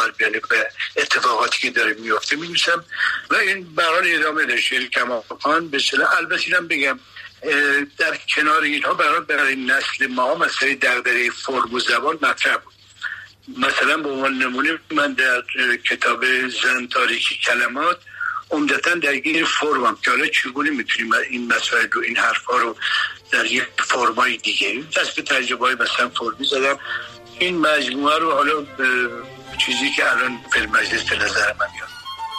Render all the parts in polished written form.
کنار بیانه به اتفاقاتی که داره میفته می‌نویسم و این برای ادامه داشته کماکان به اصطلاح. البته اینم بگم در کنار اینها برای نسل ما مسئله دغدغه فرم و زبان مطرح بود. مثلا به عنوان نمونه من در کتاب زن تاریکی کلمات عمدتاً درگیر فرمم که حالا چگونه میتونیم این مسائل رو، این حرفا رو در یک فرمای دیگه دست به تجربه‌های مثلا فرمی زدم. این مجموعه رو حالا چیزی که الان فیلم مجلس به نظر من میاد.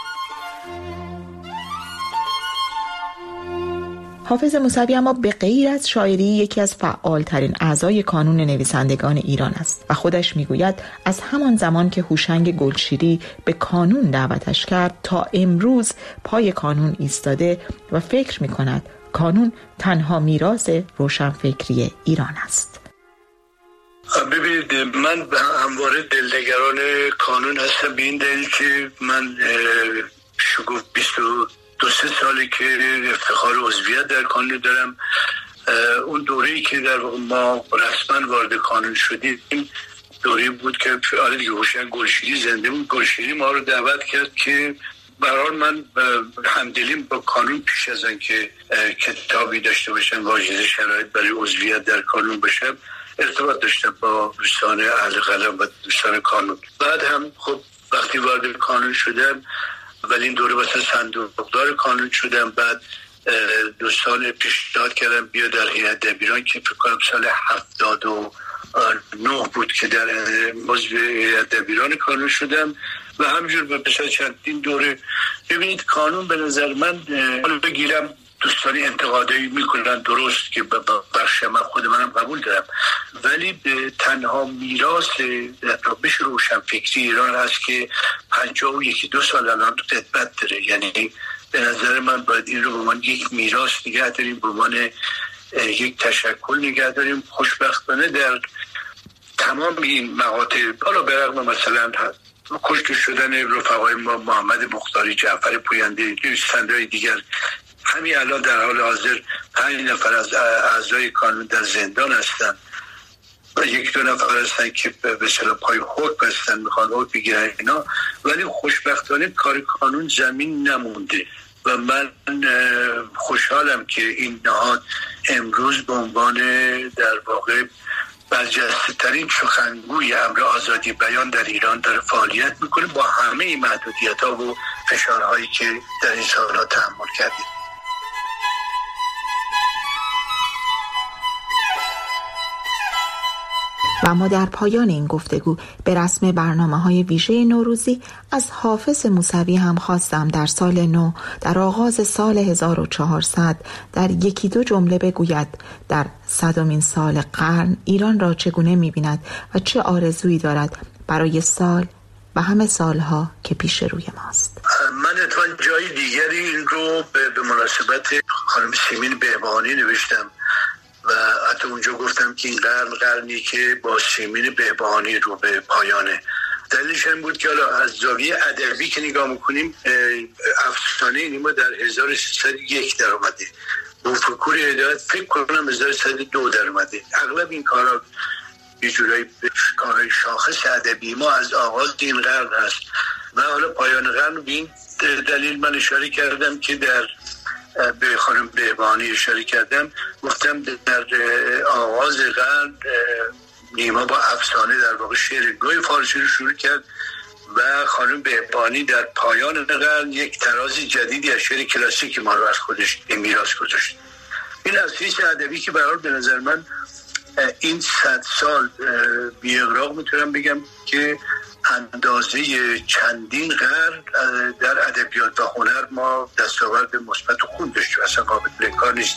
حافظ موسوی اما به غیر از شاعری یکی از فعالترین اعضای کانون نویسندگان ایران است و خودش میگوید از همان زمان که هوشنگ گلشیری به کانون دعوتش کرد تا امروز پای کانون ایستاده و فکر میکند کانون تنها میراث روشنفکری ایران است. ببینید من همواره دلنگران کانون هستم به این دلیل که من شگفت 22 ساله که افتخار عضویت در کانون دارم. اون دوره‌ای که در واقع ما رسما وارد کانون شدیم دوره بود که هوشنگ گلشیری زنده بود. گلشیری ما رو دعوت کرد که برای من همدلیم با کانون پیش از آن که کتابی داشته باشم واجد شرایط برای عضویت در کانون باشم ارتباط داشتم با دوستان اهل قلم و دوستان کانون. بعد هم خب وقتی وارد کانون شدم ولی این دوره واسه صندوقدار کانون شدم. بعد دوستان پیشنهاد کردم بیا در هیئت دبیران که فکر کنم سال 79 بود که در عضو هیئت دبیران کانون شدم و همینجور به چندین دوره. ببینید کانون به نظر من حالا بگیرم دوستانی انتقادایی میکنن درست که بخش من خود منم قبول دارم، ولی به تنها میراث روش روشنفکری ایران هست که 51 سال الان تو خدمت داره. یعنی به نظر من باید این رو به عنوان یک میراث نگه داریم، به عنوان یک تشکل نگه داریم. خوشبختانه در تمام این مقاطع حالا به رغم مثلا کشته شدن رفقای ما محمد مختاری، جعفر پوینده، نویسنده‌های دیگر، همین الان در حال حاضر 5 نفر از اعضای کانون در زندان هستن و 1-2 نفر هستن که به اصطلاح پای حکم هستن میخوان حکم بگیرن اینا، ولی خوشبختانه کار کانون زمین نمونده و من خوشحالم که این نهاد امروز به عنوان در واقع برجسته ترین سخنگوی امر آزادی بیان در ایران داره فعالیت میکنه با همه این محدودیت ها و فشارهایی که در این سالها تحمل کردیم. و ما در پایان این گفتگو به رسم برنامه‌های ویژه نوروزی از حافظ موسوی هم خواستم در سال نو، در آغاز سال 1400 در 1-2 جمله بگوید در 100مین سال قرن ایران را چگونه می‌بیند و چه آرزویی دارد برای سال و همه سالها که پیش روی ماست. من اتفاقاً جای دیگری این رو به مناسبت خانم سیمین بهبهانی نوشتم و حتی اونجا گفتم که این قرنی که با سیمین بهبهانی رو به پایانه. دلیلش این بود که حالا از زاویه ادبی که نگاه میکنیم افسانه نیما در 1301 در اومده، بوفکور هدایت فکر کنم 1302 در اومده. اغلب این کارا یه جورایی کارهای شاخص ادبی ما از آغاز این قرن هست و حالا پایان قرن به این دلیل من اشاره کردم که به خانم بهبهانی اشاره کردم، گفتم در آغاز قرن نیما با افسانه در واقع شعر گوی فارسی رو شروع کرد و خانم بهبهانی در پایان قرن یک ترازی جدیدی از شعر کلاسیک ما رو از خودش میراث گذاشت. این از حیث ادبی که برای به نظر من این 100 سال بی اغراق میتونم بگم که اندازه چندین قرن در ادبیات و هنر ما دستاورد مثبت و خوب داشتیم، اصلا قابل انکار نیست.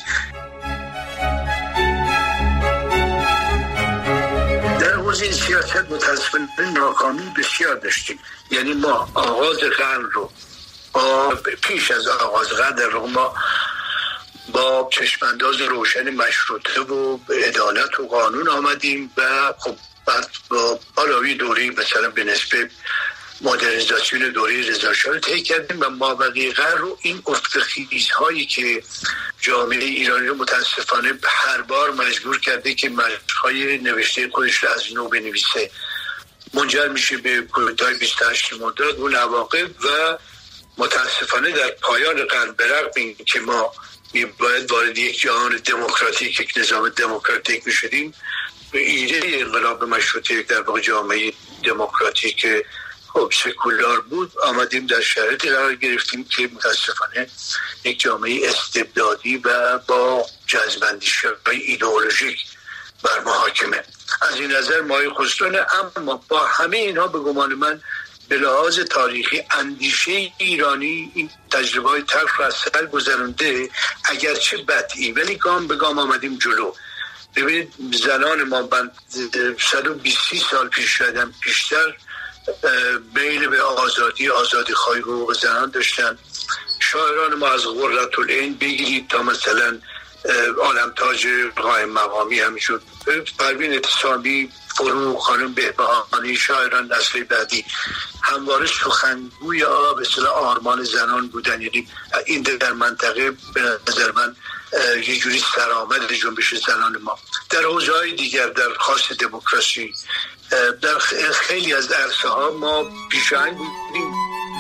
در حوزه این سیاست متاسفانه ناکامی بسیار داشتیم. یعنی ما آغاز قرن رو پیش از آغاز قرن در ما با چشمانداز روشن مشروطه و عدالت و قانون آمدیم و خب بعد با علاوه دوره مثلا به نسبت مدرنیزاسیون دوره رضاشاه رو طی کردیم و مابقی قرن رو این افتخیزهایی که جامعه ایرانی رو متاسفانه هر بار مجبور کرده که مشق‌های نوشته خودش رو از نو بنویسه منجر میشه به کودتای 28 مرداد. اون عواقب و متاسفانه در پایان قرن به رغم این که ما باید وارد یک جهان دموکراتیک، یک نظام دموکراتیک میشدیم، به ایده انقلاب مشروطه در واقع جامعه دموکراتیک خب سکولار بود، آمدیم در شرایطی قرار گرفتیم که متاسفانه یک جامعه استبدادی و با جذب‌اندیشی‌های ایدئولوژیک بر ما حاکمه. از این نظر مایه خسروانه، اما با همه اینها به گمان من به لحاظ تاریخی اندیشه ایرانی این تجربه‌های تلخ را از سر گذرانده، اگرچه بدئی، ولی گام به گام آمدیم جلو. ببینید زنان ما 120 سال پیش شدن بیشتر میل به آزادی خواهی حقوق زنان داشتن. شاعران ما از قرةالعین بگیرید تا مثلا عالمتاج قائم مقامی همینجور، پروین اعتصامی، فروغ، خانم بهبهانی، شاعران نسل بعدی همواره سخنگوی به اصطلاح آرمان زنان بودن. یعنی این در منطقه به نظر من یه جوری سرآمد جنبش زنان ما. در حوزه‌های دیگر، در خاص دموکراسی، در خیلی از عرصه‌ها ما پیشاهنگ بودیم.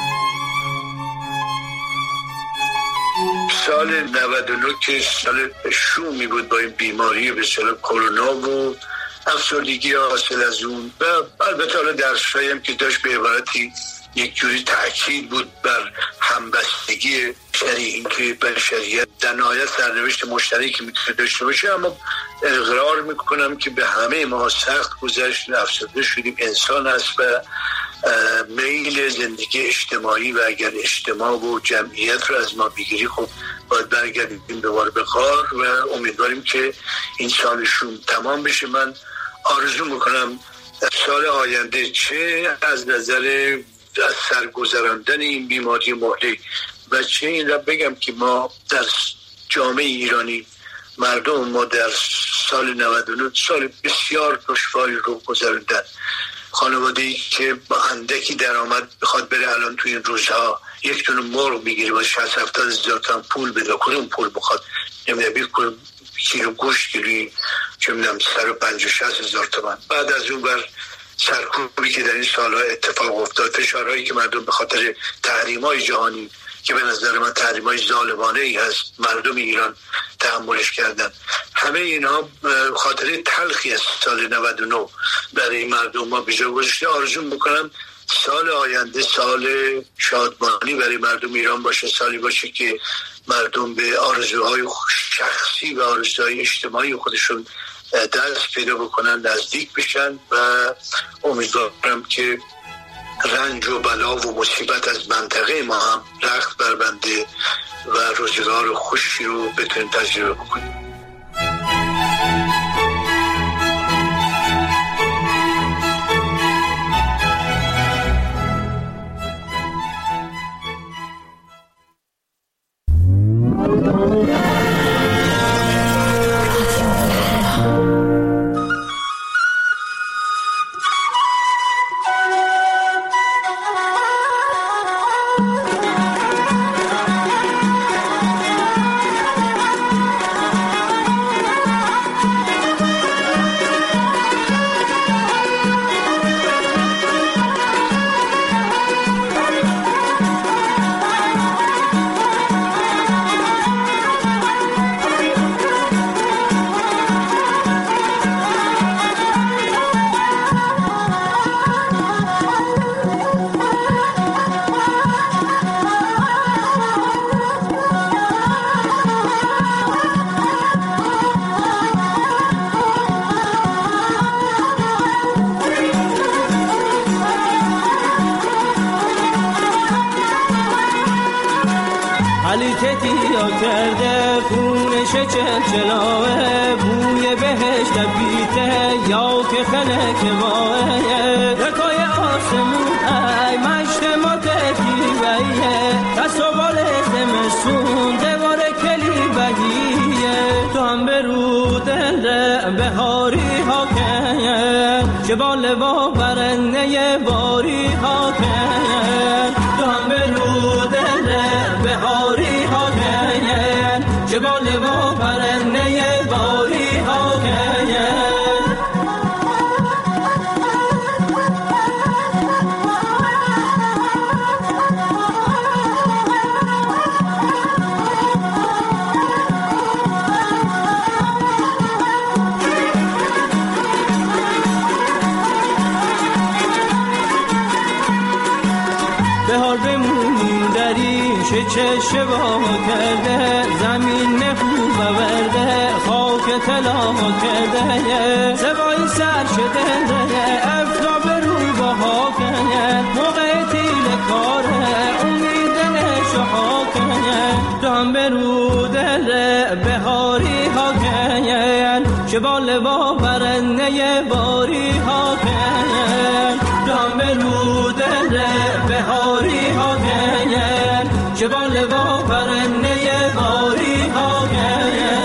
سال 99 که سال شومی بود با این بیماری به اصطلاح کرونا و افسردگی حاصل از اون، و البته حالا درس‌هایی هم که داشت به عبارتی یک جوری تأکید بود بر همبستگی بشری، اینکه بشریت در نهایت سرنوشت مشترکی میتونه داشته باشه. اما اقرار میکنم که به همه ما سخت گذشت، افسرده شدیم، انسان هست و میل زندگی اجتماعی و اگر اجتماع و جمعیت رو از ما بگیری خب باید برگردیم دوباره به غار و امیدواریم که این سال شوم تمام بشه. من آرزو میکنم سال آینده چه از نظر از سرگذراندن این بیماری مهلک و چه این را بگم که ما در جامعه ایرانی مردم ما در سال 99 سال بسیار دشواری رو گذراندن. خانواده‌ای که با اندکی درآمد بخواد بره الان توی این روزها یک تونه مرغ بگیره با 60-70 هزار تومان پول بده، کدوم پول بخواد؟ نمیدونم کیلو گوشت گیری چه میدونم 150-60 هزار تومان. بعد از اون بر سرکوبی که در این سالها اتفاق افتاد، فشارهایی که مردم به خاطر تحریم‌های جهانی که به نظر من تحریم‌های ظالمانه‌ای هست مردم ایران تحملش کردن، همه اینها خاطره تلخی از سال 99 برای مردم ما به جا گذاشته. آرزو میکنم سال آینده سال شادمانی برای مردم ایران باشه، سالی باشه که مردم به آرزوهای شخصی و آرزوهای اجتماعی خودشون دست پیدا بکنن، نزدیک بشن و امیدوارم که رنج و بلا و مصیبت از منطقه ما هم رخت بربنده و روزگار خوشی رو بتونیم تجربه بکنیم. کرده خونش چلچلاه بوی بهش دبیته یا که خلک واه رکای آسمون ای مشت ما تکیبیه دست و بال زمستون دوار کلی بگیه تو هم به رو دل بهاری ها که چه بال با برنه باری ها که تو هم به رو دل بهاری ها که بال با برنه باری ها که بهار بمونیم در این چه شبا کرده، زمین خوب ورده خاک طلا کرده، سوای سر شده افتاب روی باها کنه، موقع تیل کاره امید نشها کنه، دام برو دل بهاری ها کنه، شبال با برنه باری ها کنه، دام برو دل بهاری ها کنه، شبال با برنه باری ها کنه.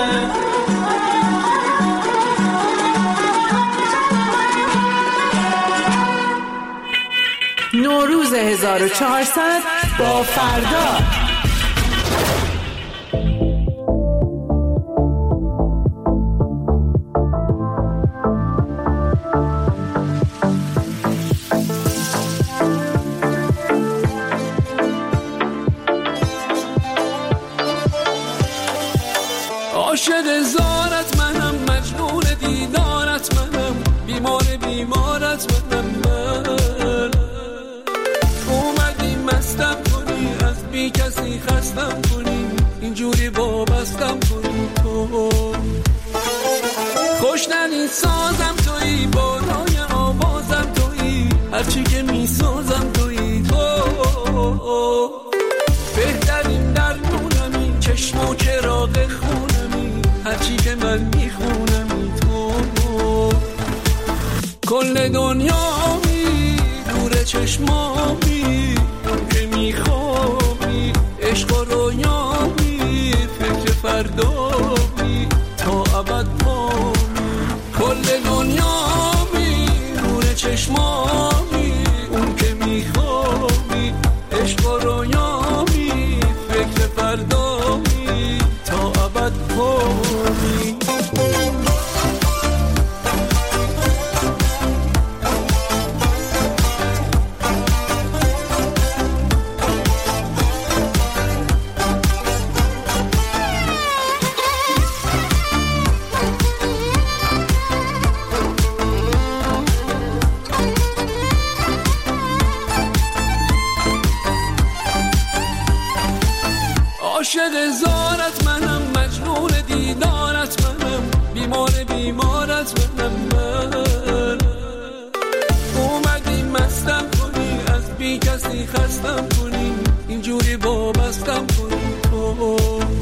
نوروز 1400 با فردا. عاشق زارت منم، مجنون دیدارت منم، بیمارت منم، من اومدی مستم کنی، از بی کسی خستم کنی، اینجوری وابستم کنی، تو خوشننی سازم تویی، بالای آوازم تویی، هرچی که میسازم تویی، تو بهترین درمونمی، چشم و چراغ خونمی، هرچی که من میخونمی، تو کل دنیامی، نور چشمامی، که میخوابی عشق و رویامی، فکر فردامی تا ابد پامی، کل دنیامی، نور چشمامی، اون که میخوابی عشق و رویامی، فکر فردامی تا ابد پامی. عاشق زارت منم، مجنون دیدارت منم، بیمارت منم، من اومدی مستم کنی، از بی کسی خستم کنی، اینجوری وابستم کنی، تو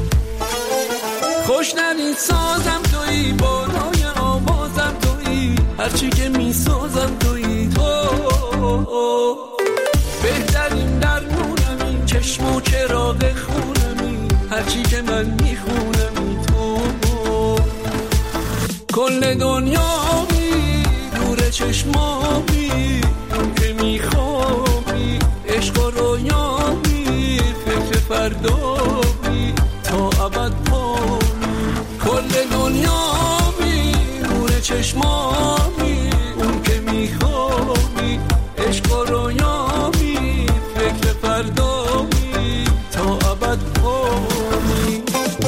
خوشننی سازم تویی، بالای آوازم تویی، هرچی که میسازم تویی، تو بهترین درمونمی، چشم و چراغ خونمی، هرچی که من میخونمی، تو کل دنیامی، نور چشمامی، که میخوابی عشق و رویامی، فکر فردامی تا ابد پامی، کل دنیامی، نور چشمامی، اون که میخوابی عشق و رویامی، فکر فردامی تا ابد پامی.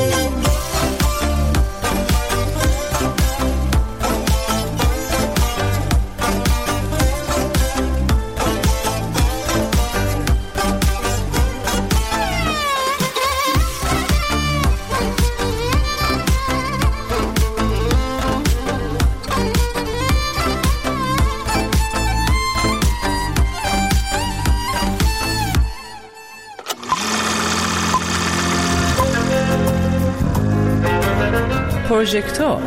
پروژکتور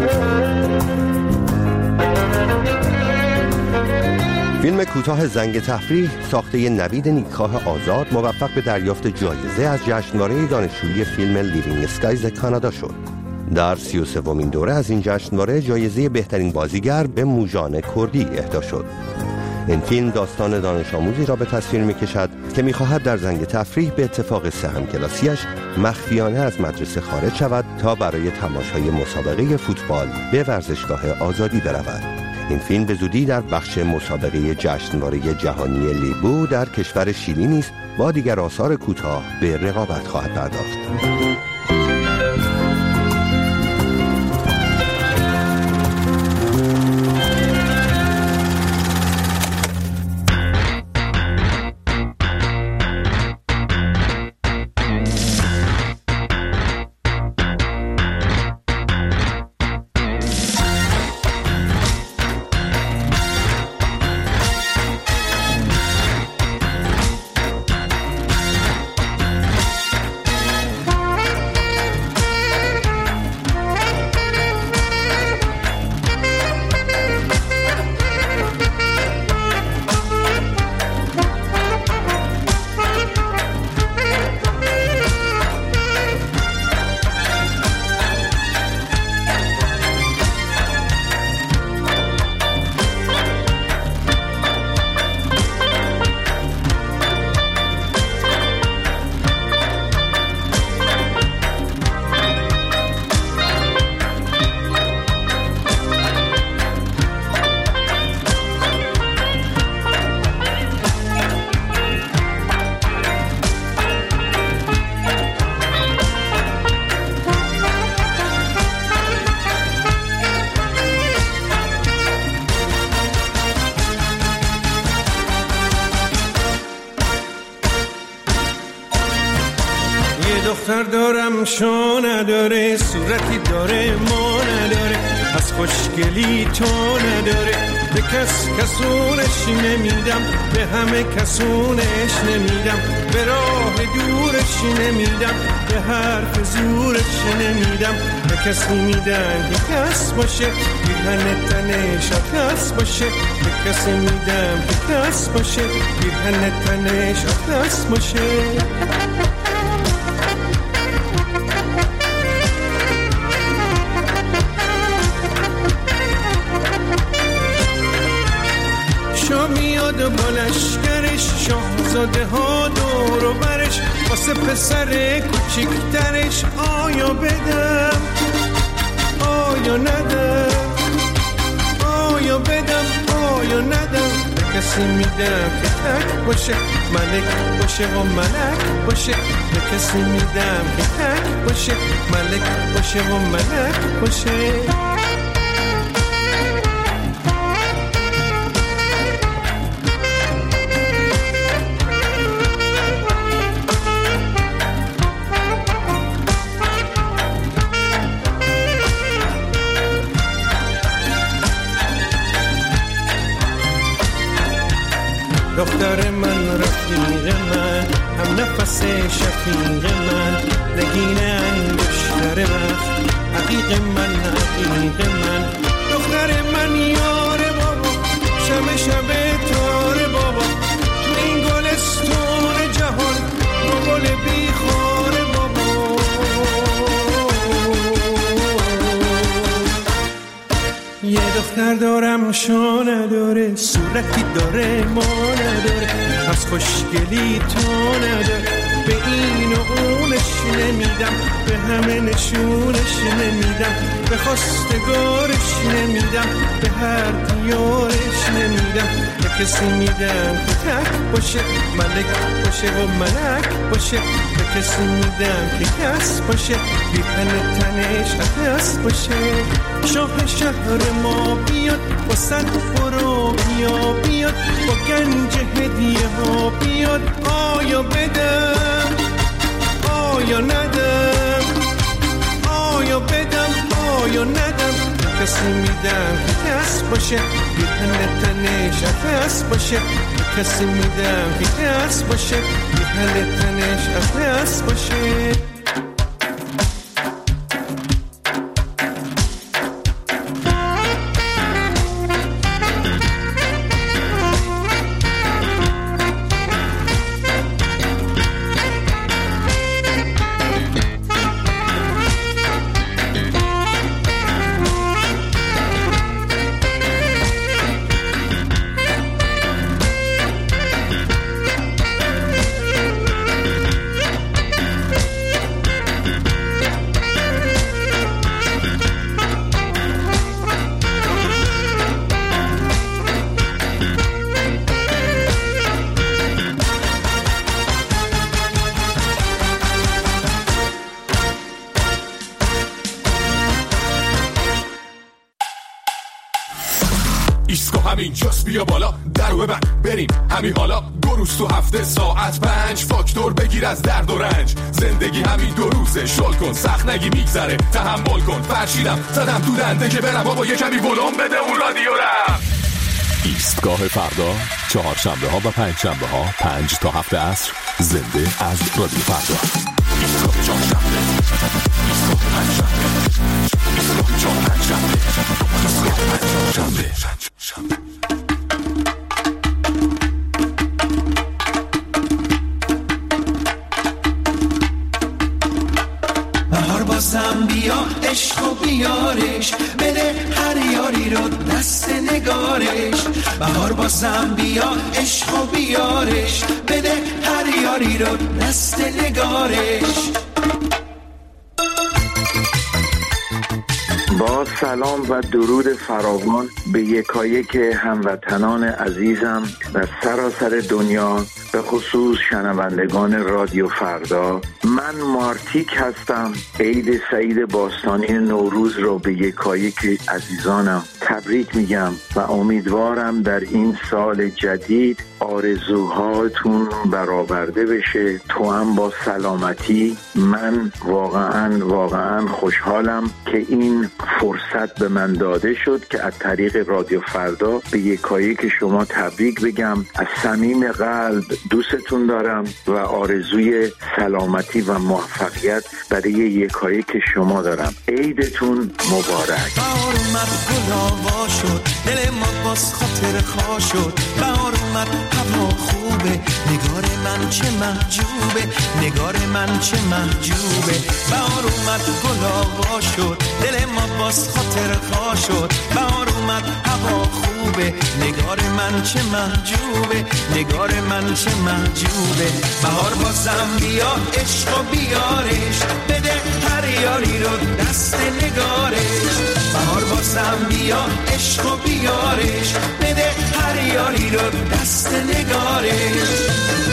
فیلم کوتاه زنگ تفریح ساخته نوید نیکخواه آزاد موفق به دریافت جایزه از جشنواره دانشجویی فیلم لیوینگ اسکایز کانادا شد. در 33مین دوره از این جشنواره جایزه بهترین بازیگر به موژان کردی اهدا شد. این فیلم داستان دانش آموزی را به تصویر می‌کشد که می‌خواهد در زنگ تفریح به اتفاق سه همکلاسیش مخفیانه از مدرسه خارج شود تا برای تماشای مسابقه فوتبال به ورزشگاه آزادی برود. این فیلم به زودی در بخش مسابقه جشنواره جهانی لیبو در کشور شیلی نیز با دیگر آثار کوتاه به رقابت خواهد پرداخت. دختر دارم شو نداره، صورتی داره ما نداره، از خوشگلی تو نداره. به کس کسونش نمیدم، به همه کسونش نمیدم، به راه دورش نمیدم، به حرف زورش نمیدم. به کسی میدن که کس باشه، بیهن تنش کس باشه. به کسی میدم که کس باشه، بیهن تنش کس باشه. میاد با لشکرش، شاهزاده ها دور و برش، واسه پسر کوچیکترش. آیا بدم آیا ندم، آیا بدم آیا ندم. به کسی میدم که تک باشه، ملک باشه و ملک باشه. به کسی میدم که تک باشه، ملک باشه و ملک باشه. دختر من، رفیق من، هم نفس شفیق من، نگین انگشتر وقت، حقیق من، حقیق من. دختر من یار بابا، شب شب تار بابا، تو این گلستون جهان رو گل بیخار بابا. یه دختر دارم شو نداره، صورتی داره ما نداره، از خوشگلی تو نداره. به این و اونش نمیدم، به همه نشونش نمیدم، به خواستگارش نمیدم، به هر دیارش نمیدم. به کسی میدم که تک باشه، ملک باشه و ملک باشه. به کسی میدم که کس باشه، بیهن تنش کس باشه. شاه شهر ما بیاد، با صد برو بیا بیاد، با گنج هدیه ها بیاد. آیا بدم آیا ندم، آیا بدم آیا ندم. کسی میدم که کس باشه، بیهن تنش کس باشه. کسی میدم که کس باشه، بیهن تنش کس باشه. اینجاست، بیا بالا درو ببند بریم همین حالا. 2 روز تو هفته ساعت 5 فاکتور بگیر از درد و رنج. زندگی همین 2 روزه، شل کن سخت نگی میگذره، تحمل کن. فرشیدم زدم تو دنده که برم بابا یه کمی ولوم بده اون رادیو رم. ایستگاه فردا، چهارشنبه ها و پنجشنبه ها 5 تا 7 عصر، زنده از رادیو فردا. ایستگاه چهارشنبه، ایستگاه پنجشنبه، ایستگاه چهارشنبه، ایستگاه پنجشنبه. بهار بازم بیا عشق و بیارش، بده هر یاری رو دست نگارش. بهار بازم بیا عشق و بیارش، بده هر یاری رو دست نگارش. با سلام و درود فراوان به یکایک هموطنان عزیزم در سراسر دنیا. به خصوص شنوندگان رادیو فردا. من مارتیک هستم. عید سعید باستانی نوروز رو به یکایک عزیزانم تبریک میگم و امیدوارم در این سال جدید آرزوهاتون برآورده بشه، تو هم با سلامتی. من واقعا خوشحالم که این فرصت به من داده شد که از طریق رادیو فردا به یکایک شما تبریک بگم. از صمیم قلب دوستتون دارم و آرزوی سلامتی و موفقیت برای یکایک شما دارم. عیدتون مبارک. بهار اومد گل‌آوا شد، دل ما باز خاطر خوا شد. بهار اومد هوا خوبه، نگار من چه محجوبه، نگار من چه محجوبه. بهار اومد گل‌آوا شد، دل ما باز خاطر خوا شد. بهار اومد هوا خوبه، نگار من چه محجوبه، نگار من چه محجوبه. بهار بازم بیا عشق و بیارش، بده هر یاری رو دست نگارش. بهار بازم بیا عشق و بیارش، بده هر یاری رو دست نگارش.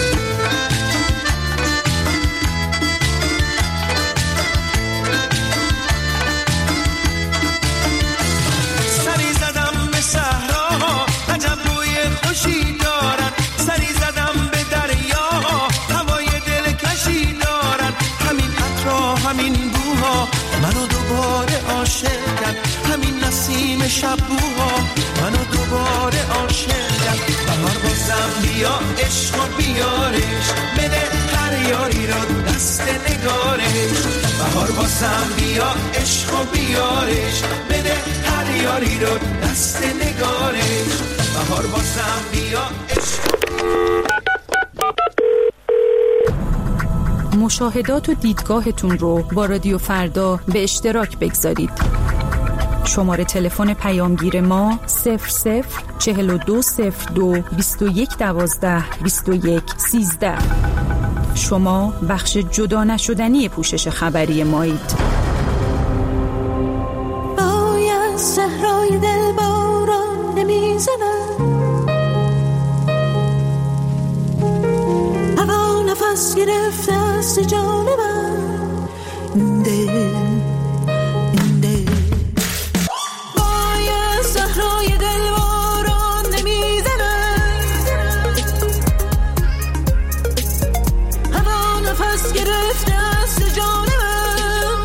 سری زدم به صحرا، عجب بوی خوشی دارن. سری زدم به دریا، هوای دلکشی دارن. همین عطرها همین بوها منو دوباره عاشق کرد. همین نسیم شبوها منو دوباره عاشق کرد. بهار بازم بیا عشق و بیارش، بده هر یاری رو دست نگارش. بهار بازم بیا عشق و بیارش، بده هر یاری رو دست نگارش. بهار بازم بیا عشق. مشاهدات و دیدگاهتون رو با رادیو فردا به اشتراک بگذارید. شماره تلفن پیامگیر ما 004202 2112 2113. شما بخش جدا نشدنی پوشش خبری مایید. باید صحرای دل باران نمیزند، هوا نفس گرفته است جان من. دل باید صحرای دل باران نمیزند، هوا نفس گرفته است جان من.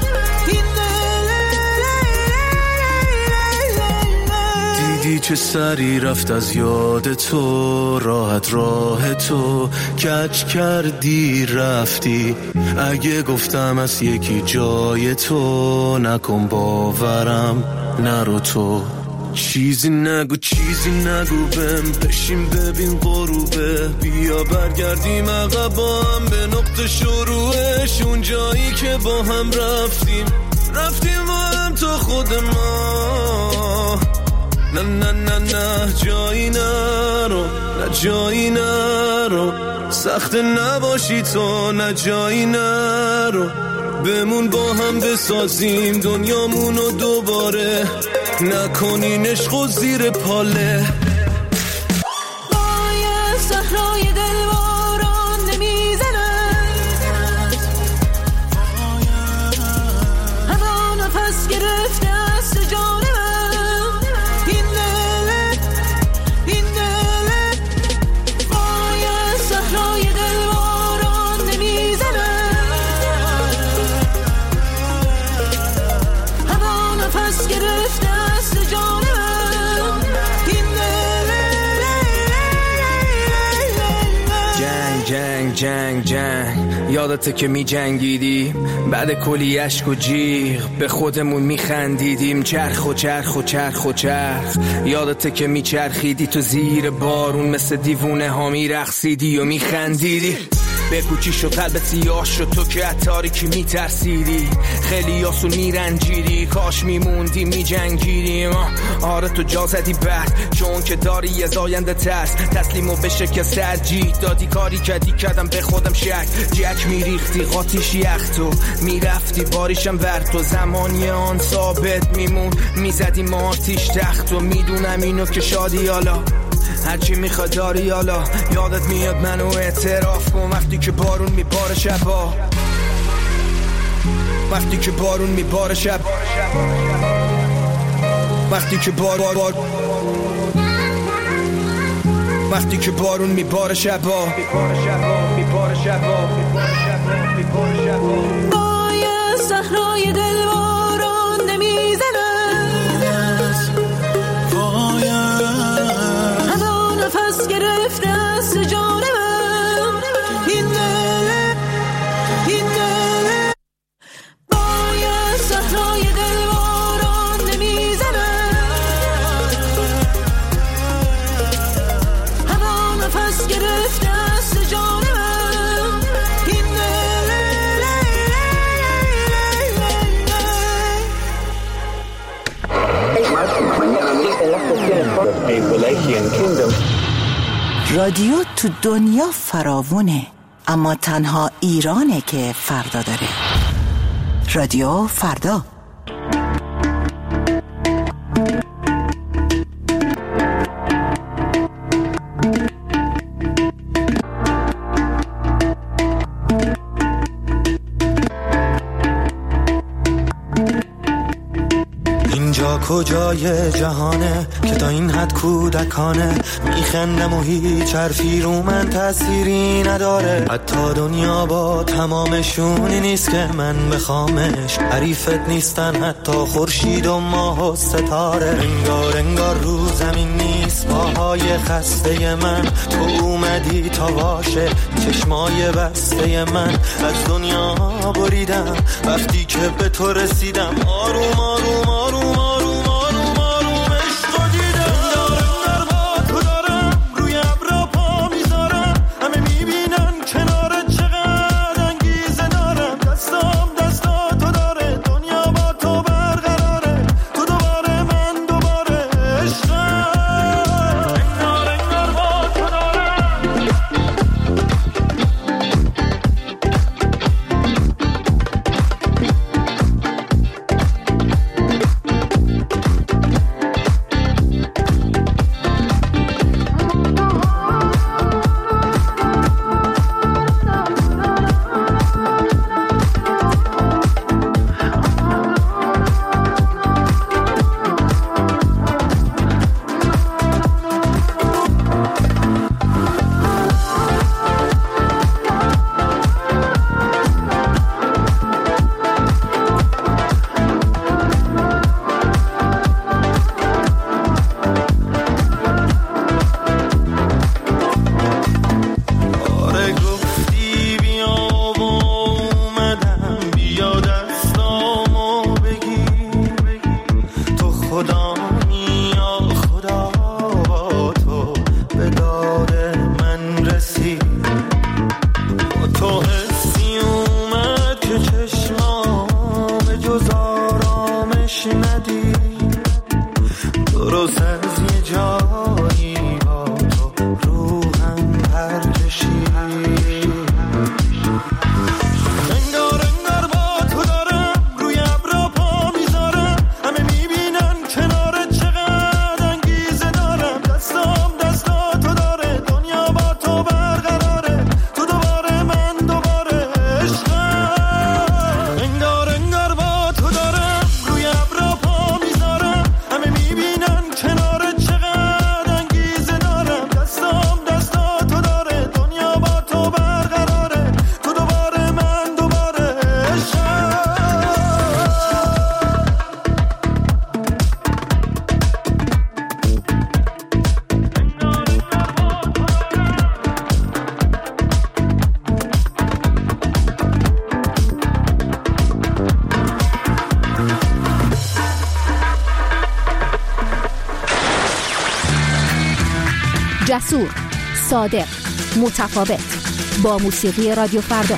دیدی چه سری رفت از یاد تو، راحت راه تو کج کردی رفتی. اگه گفتم از یکی جای تو، نکن باورم نرو تو. چیزی نگو بهم، بشین ببین غروبه. بیا برگردیم عقب با هم به نقطه شروعش. اون جایی که با هم رفتیم با هم تا خود ما. نه جایی نرو، نه جایی نرو. سخت نباشی تو، نه جایی نرو. بمون با هم بسازیم دنیامونو دوباره. نکنین عشق و زیر پاله. باید صحرای دل باران نمیزند، هوا نفس گرفته است جان من. این دل باید صحرای دل باران نمیزند، هوا نفس گرفته است جان من. جنگ یادته که می جنگیدی، بعد کلی اشک و جیغ به خودمون می خندیدیم. چرخ یادته که می چرخیدی تو زیر بارون، مثل دیوونه ها می رقصیدی و می خندیدی. بگو چی شد قلبت سیاه شد، تو که از تاریکی می ترسیدی. خیلی آسون می رنجیدی، کاش می موندی می جنگیدیم. آره تو جا زدی بعد، چون که داری از آینده ترس. تسلیمو به شکست ترجیح دادی، کاری کردم به خودم شک. جک می ریختی قاطیش یخ، تو می رفتی باریشم ور. تو زمانی آن ثابت می مون، می زدی ما آتیش تخت. و می دونم اینو که شادی حالا هرچی میخواد داری حالا یادت میاد منو اعتراف کن وقتی که بارون میباره شبا وقتی که بارون میباره شب وقتی که وقتی که بارون میباره شبا بای صحرای دلواران نمیزنه هوا نفس گرفته است جانم این دل بای صحرای دلواران نمیزنه هوا نفس گرفته است جانم این رادیو تو دنیا فراوونه، اما تنها ایرانه که فردا داره. رادیو فردا. کجای جهانه که تا این حد کودکانه میخندم و هیچ حرفی رو من تأثیری نداره حتی دنیا با تمامشونی نیست که من بخوامش حریفت نیستن حتی خورشید و ماه و ستاره انگار رو زمین نیست پاهای خسته من تو اومدی تا واشه چشمای بسته من از دنیا بریدم وقتی که به تو رسیدم آروم آروم آروم آروم جسور، صادق، متفاوت، با موسیقی رادیو فردا.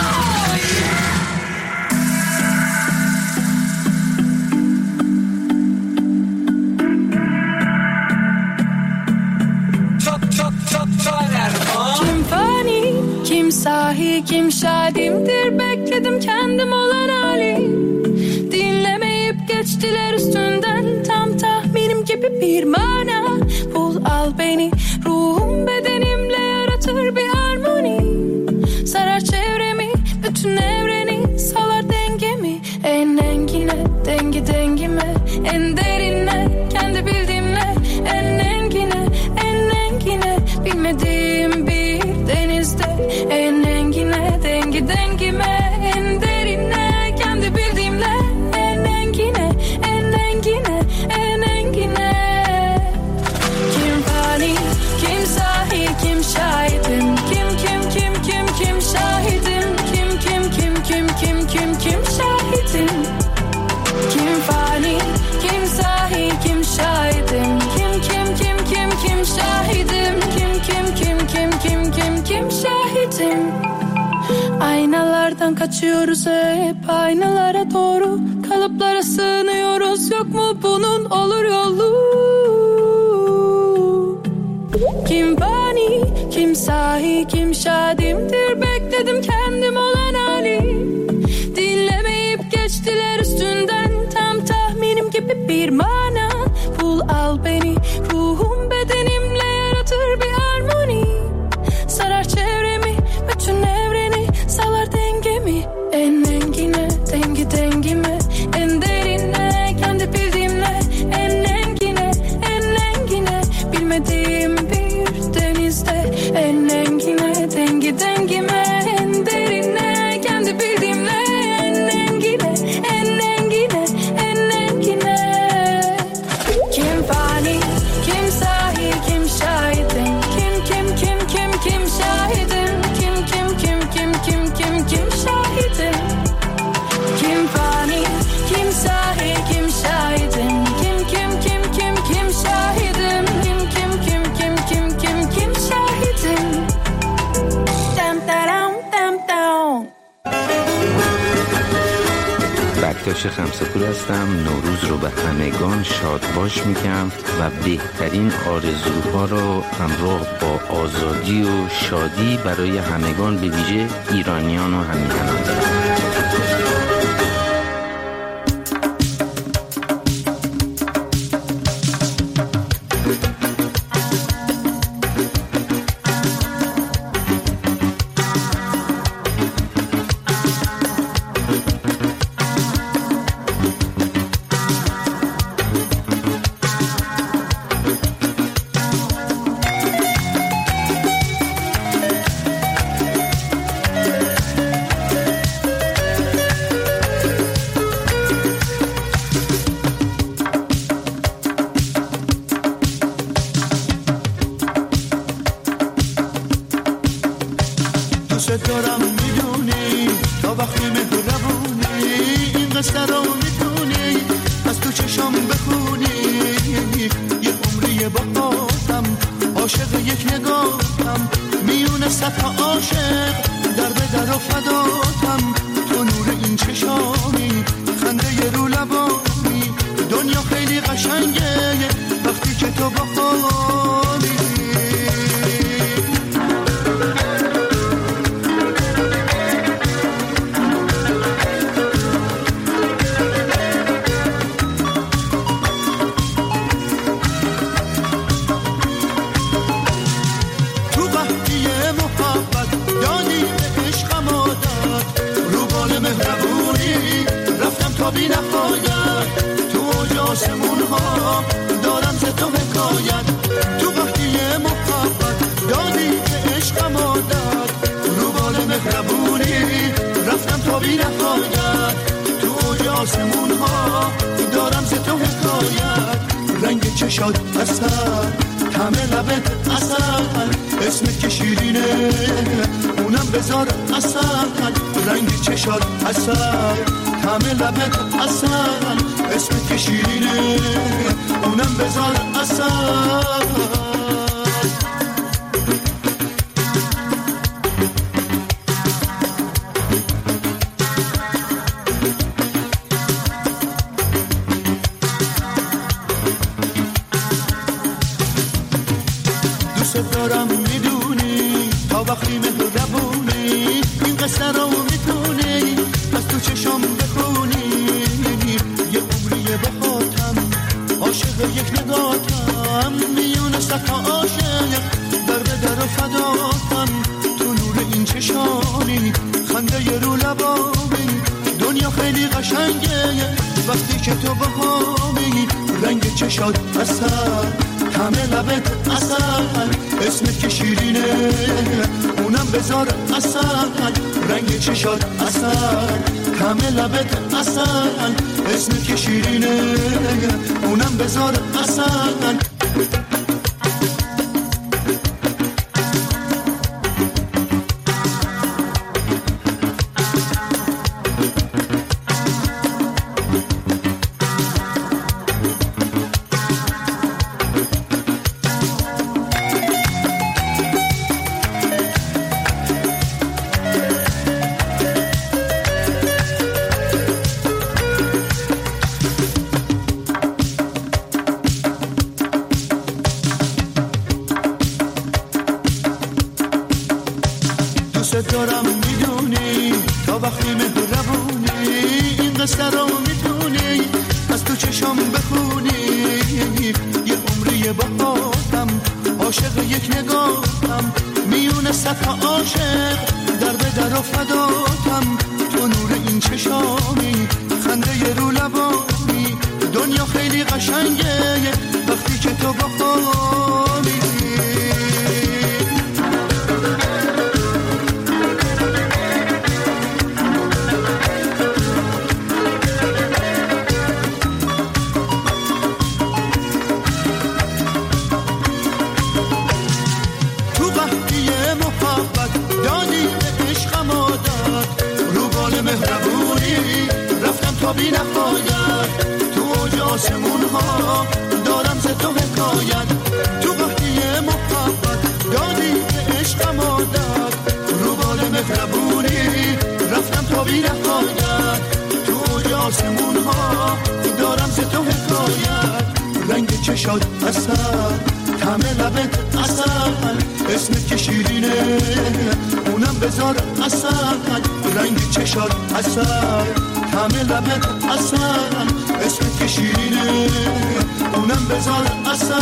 Kim fani, kim sahi, kim şadimdir, bekledim kendim olan halim. Dinlemeyip geçtiler üstünden, tam tahminim gibi bir mana. Bul al beni. Ruhum bedenimle yaratır bir harmoni. Sarar çevremi, bütün evreni, salar dengemi. En engine, dengi dengime, en derine, kendi bildiğimle. En engine, bilmediğim bir denizde. En engine, dengi dengime, en derine, kendi bildiğimle. En engine, en engine, en engine. Kim fani, kim sahi, kim şahidim? Kim şahidim? Kim şahidim? Kim fani, kim sahi, kim şahidim? Kim şahidim? Kim şahidim? Aynalardan kaçıyoruz hep aynalara doğru. Kalıplara sığınıyoruz, yok mu bunun olur yolu? Kim fani, kim sahi, kim şadimdir? Bekledim kendim olan hali. Dinlemeyip geçtiler üstünden, tam tahminim gibi bir mana. Bul al beni, ruhum bedenimle yaratır bir harmoni. Sarar çevremi, bütün evreni, salar dengemi. En engine, dengi dengime, en derine, kendi bildiğimle. En engine, bilmediğim bir denizde. En engine, dengi dengime, en derine, kendi bildiğimle. En engine. Kim fani, kim sahi, kim şahidim? Kim şahidim? Kim şahidim? Kim fani, kim sahi, kim şahidim? Kim şahidim? Kim şahidim? بکتاش خمسه‌پور هستم. نوروز رو به همگان شادباش میگم و بهترین آرزوها رو همراه با آزادی و شادی برای همگان، به ویژه ایرانیان و همیهنان دارم. دارم میدونی تا وقتی مهربونی این قصه رو میدونی از تو چشم بخونی یه عمری با خودم عاشق یک نگاهم میونه صد عاشق در به در و فداتم تو نور این چشامی خنده رو لبانی دنیا خیلی قشنگه وقتی که تو با خودی بی نهایت تو اوج آسمون ها دارم ز تو حکایت تو وقتی محبت دادی به عشقم عادت رو بال مهربونی رفتم تا بی نهایت تو اوج آسمون ها دارم ز تو حکایت رنگ چشات اصل طعم لبت اصل اسمت که شیرینه اونم بذار اصل رنگ چشات اصل طعم لبت اصل اسمت که شیرینه اونم بذار اصل دوست دارم میدونی تا وقتی مهربونی این قصه رو میدونی از تو چشم بخونی یه عمری با خاطم عاشق یک نگاتم میونه صد چشانی خنده رو لبانی دنیا خیلی قشنگه وقتی که تو بهامی رنگ چشات اصل همه لبت اصل اسمت که شیرینه اونم بذار اصل رنگ چشات اصل همه لبت اصل اسمت که شیرینه اونم بذار اصل دارم میدونی تا وقتی مهربونی این قصه رو میتونی از تو چشم بخونی یه عمری باهاتم عاشق یک نگاهم میونه صد عاشق در به در و فداتم تو نور این چشامی خنده رو لبانی دنیا خیلی قشنگه وقتی که تو باهامی بی نهایت تو اوج آسمون ها دارم ز تو حکایت تو وقتی محبت دادی به عشقم عادت رو بال مهربونی رفتم تا بی نهایت تو اوج آسمون ها دارم ز تو حکایت رنگ چشات اصل همه لبت اصل اسمت که شیرینه اونم بذار اصل رنگ چشات اصل همه لبت اصل اسمت که شیرینه اونم بذار اصل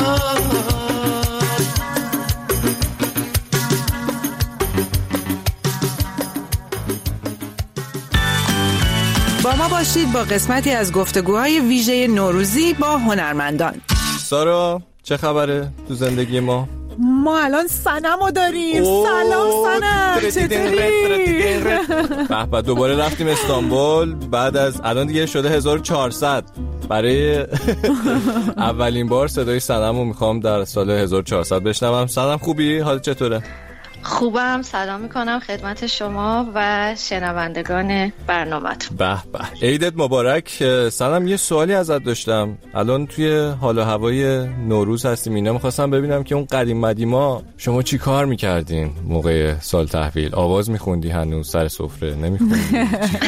با ما باشید با قسمتی از گفتگوهای ویژه نوروزی با هنرمندان. سارا چه خبره تو زندگی ما؟ ما الان صنمو داریم. سلام صنم، چطوری؟ به دوباره رفتیم استانبول بعد از الان دیگه شده 1400. برای اولین بار صدای صنمو میخوام در سال 1400 بشنوم. صنم خوبی؟ حالت چطوره؟ خوبم. سلام میکنم خدمت شما و شنوندگان برنامه‌تون. به به، عیدت مبارک. سلام یه سوالی ازت داشتم. الان توی حال و هوای نوروز هستیم اینا، میخواستم ببینم که اون قدیم مدیما شما چی کار میکردین موقع سال تحویل؟ آواز میخوندی هنوز سر سفره؟ نمیخوندی؟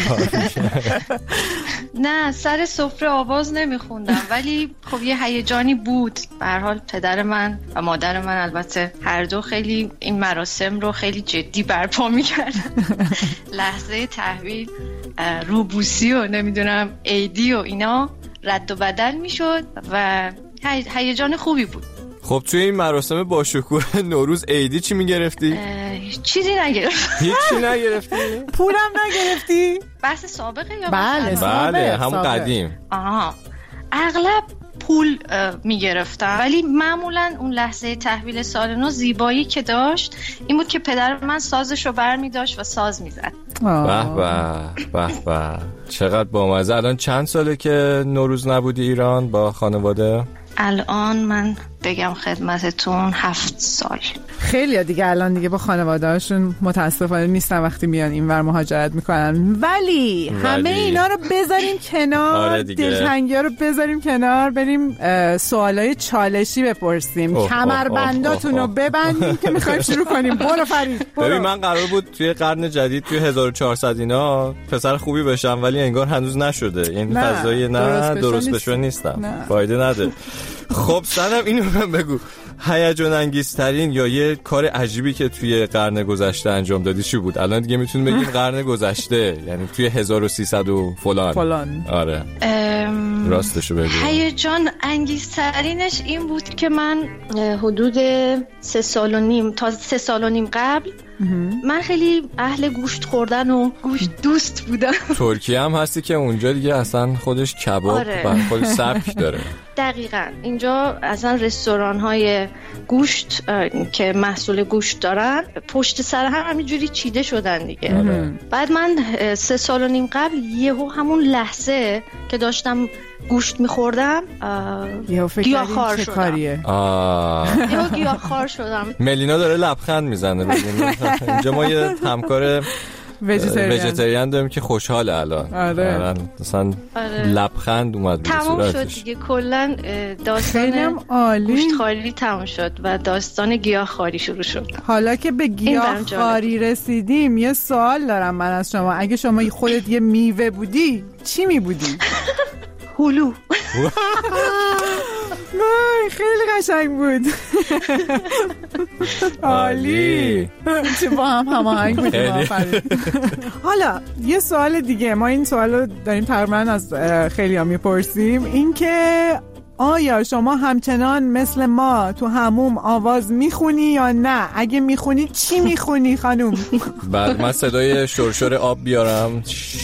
نه سر سفره آواز نمیخوندم ولی خب یه هیجانی بود. به هر حال پدر من و مادر من البته هر دو خیلی این مراسم رو خیلی جدی برپا میکردن. لحظه تحویل روبوسی و نمیدونم عیدی و اینا رد و بدل میشد و هیجان خوبی بود. خب توی این مراسم با شکوه نوروز عیدی چی میگرفتی؟ چیزی نگرفت. هیچی نگرفتی؟ پولم نگرفتی؟ بحث سابقه یا بله همون قدیم. اغلب پول میگرفتم ولی معمولا اون لحظه تحویل سال نو زیبایی که داشت این بود که پدر من سازش رو بر می داشت و ساز می زد. به به چقدر بامزه. الان چند ساله که نوروز نبودی ایران با خانواده؟ الان من بگم خدمتتون 7 سال. خیلی دیگه الان دیگه با خانواده هاشون متاسفانه نیستن وقتی میان اینور مهاجرت میکنن ولی همه اینا رو بذاریم کنار. دلتنگی ها رو بذاریم کنار، بریم سوالای چالشی بپرسیم. کمربنداتون رو ببندیم که میخوایم شروع کنیم. برو فرید برو. ببین من قرار بود توی قرن جدید توی 1400 اینا پسر خوبی بشم ولی انگار هنوز نشده. این فضای درست بشو نیستم. فایده نداره. خب سنم اینو من بگو، هیجان انگیزترین یا یه کار عجیبی که توی قرن گذشته انجام دادی چی بود؟ الان دیگه میتونیم بگیم قرن گذشته، یعنی توی 1300 و فلان. آره راستشو بگو. هیجان انگیزترینش این بود که من حدود 3 سال و نیم تا 3 سال و نیم قبل من خیلی اهل گوشت خوردن و گوشت دوست بودم. ترکیه هم هستی که اونجا دیگه اصلا خودش کباب و خودش سبک داره. دقیقاً اینجا اصلا رستوران‌های گوشت که محصول گوشت دارن پشت سر هم همینجوری چیده شدن دیگه. بعد من 3 سال و نیم قبل یهو همون لحظه که داشتم گوشت می‌خوردم گیاهخوار شدم. یهو گیاهخوار شدم. ملینا داره لبخند میزنه ببینید. اینجا ما یه همکار ویژیتریان داریم که خوشحاله الان. مثلا لبخند اومد به صورتش. تمام شد دیگه، کلا داستان گوشتخواری تمام شد و داستان گیاهخواری شروع شد. حالا که به گیاهخواری رسیدیم یه سوال دارم من از شما. اگه شما خودت یه میوه بودی چی می بودی؟ هلو. خیلی قشنگ بود. عالی. چه با هم هماهنگ بودیم. حالا یه سوال دیگه، ما این سوال رو داریم تقریبا از خیلی ها میپرسیم، این که آیا شما همچنان مثل ما تو حموم آواز میخونی یا نه؟ اگه میخونی چی میخونی خانوم؟ بعد من صدای شرشر آب بیارم.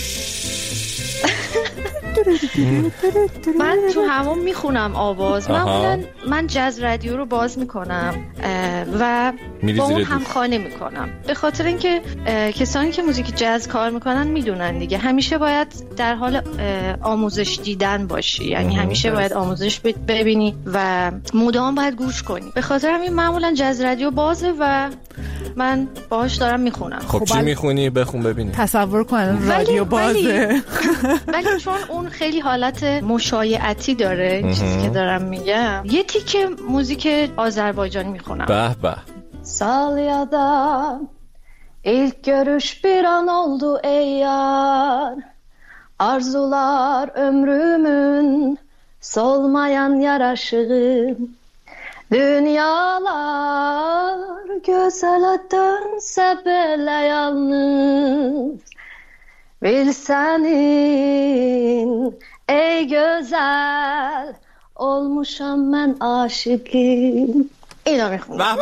من تو همون میخونم آواز. من جاز رادیو رو باز میکنم و با اون همخوانی میکنم، به خاطر اینکه کسانی که موزیک جاز کار میکنن میدونن دیگه همیشه باید در حال آموزش دیدن باشی، یعنی همیشه باید آموزش ببینی و مدام باید گوش کنی. به خاطر همین معمولا جاز رادیو بازه و من باهاش دارم میخونم. خب چی میخونی؟ بخون ببینیم. تصور کن رادیو بازه. ولی چون اون خیلی حالت مشایعتی داره این چیزی که dönem میگم. یه تیکه موزیک آذربایجانی میخونم. به به. Salya'da ilk görüş bir an oldu ey yar. Arzular ömrümün solmayan yaraşığım. Dünyalar gözele dönse bile yalnız. Bilsenin ey güzel olmuşam ben aşıkım. اینا میخونم.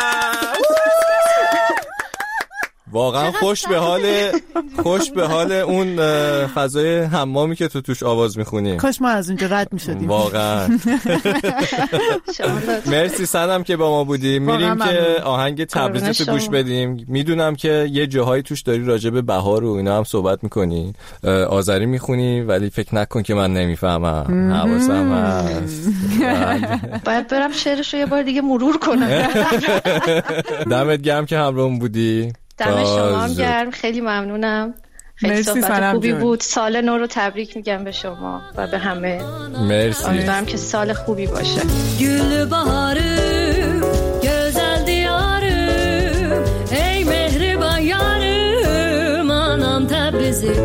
واقعا خوش به حال اون فضای حمامی که تو توش آواز میخونی. کاش ما از اونجا رد میشدیم. واقعا. مرسی سنم که با ما بودی. میریم که آهنگ تبریز تو گوش بدیم. میدونم که یه جاهایی توش داری راجع به بهار و اینا هم صحبت میکنی، آذری میخونی، ولی فکر نکن که من نمیفهمم. حواسم هست. باید برم شعرشو یه بار دیگه مرور کنم. دمت گرم که همراهم بودی. دم شما هم گرم، خیلی ممنونم. خیلی صحبت خوبی بود. سال نو رو تبریک میگم به شما و به همه. مرسی. امیدوارم که سال خوبی باشه. Gül baharım, güzel diyarım, ey mehriban yarım, anam Tebrizi.